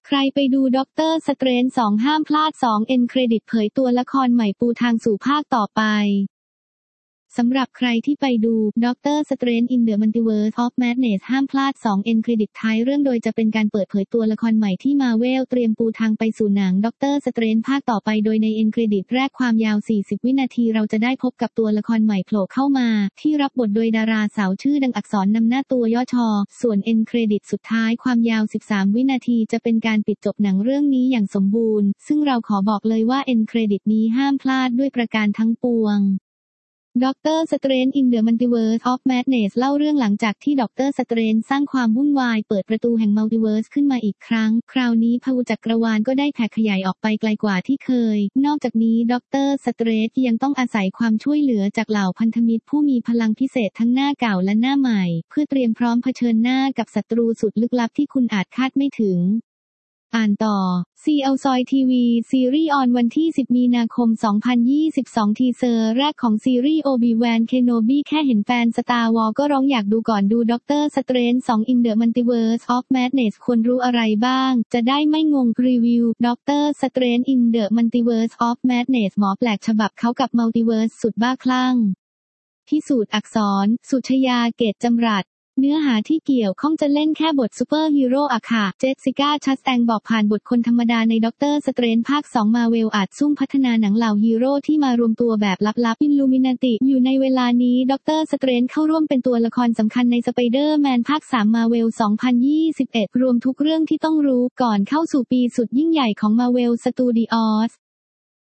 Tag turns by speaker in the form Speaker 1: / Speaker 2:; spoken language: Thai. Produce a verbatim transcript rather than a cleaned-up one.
Speaker 1: ใครไปดูด็อกเตอร์สเตรนจ์สองห้ามพลาดสองเอ็นเครดิตเผยตัวละครใหม่ปูทางสู่ภาคต่อไปสำหรับใครที่ไปดู Doctor Strange in the Multiverse of Madness ห้ามพลาดสองเอ็นเครดิตท้ายเรื่องโดยจะเป็นการเปิดเผยตัวละครใหม่ที่ Marvel เตรียมปูทางไปสู่หนัง Doctor Strange ภาคต่อไปโดยในเอ็นเครดิตแรกความยาวสี่สิบวินาทีเราจะได้พบกับตัวละครใหม่โผล่เข้ามาที่รับบทโดยดาราสาวชื่อดังอักษรนำหน้าตัวย่อชอส่วนเอ็นเครดิตสุดท้ายความยาวสิบสามวินาทีจะเป็นการปิดจบหนังเรื่องนี้อย่างสมบูรณ์ซึ่งเราขอบอกเลยว่าเอ็นเครดิตนี้ห้ามพลาดด้วยประการทั้งปวงDoctor Strange in the Multiverse of Madness เล่าเรื่องหลังจากที่ Doctor Strange สร้างความวุ่นวายเปิดประตูแห่งมัลติเวิร์สขึ้นมาอีกครั้งคราวนี้พหุจักรวาลก็ได้แผ่ขยายออกไปไกลกว่าที่เคยนอกจากนี้ Doctor Strange ยังต้องอาศัยความช่วยเหลือจากเหล่าพันธมิตรผู้มีพลังพิเศษทั้งหน้าเก่าและหน้าใหม่เพื่อเตรียมพร้อมเผชิญหน้ากับศัตรูสุดลึกลับที่คุณอาจคาดไม่ถึงอ่านต่อ ซี แอล ซอย ที วี ซีรีส์ออนวันที่สิบมีนาคมสองพันยี่สิบสองทีเซอร์แรกของซีรีส์ Obi-Wan Kenobi แค่เห็นแฟน Star Wars ก็ร้องอยากดูก่อนดู Doctor Strange สอง in the Multiverse of Madness ควรรู้อะไรบ้างจะได้ไม่งงรีวิว Doctor Strange in the Multiverse of Madness หมอแปลกฉบับเขากับมัลติเวิร์สสุดบ้าคลั่งพิสูจน์อักษรสุชยาเกตจำรัดเนื้อหาที่เกี่ยวข้องจะเล่นแค่บทซูเปอร์ฮีโร่อะค่ะเจสสิก้าชัสแตงบอกผ่านบทคนธรรมดาในด็อกเตอร์สเตรนจ์ภาคสองมาเวลอาจซุ่มพัฒนาหนังเหล่าฮีโร่ที่มารวมตัวแบบลับๆอิลลูมินาติอยู่ในเวลานี้ด็อกเตอร์สเตรนจ์เข้าร่วมเป็นตัวละครสำคัญในสไปเดอร์แมนภาคสามมาเวลสองพันยี่สิบเอ็ดรวมทุกเรื่องที่ต้องรู้ก่อนเข้าสู่ปีสุดยิ่งใหญ่ของมาเวลสตูดิโอส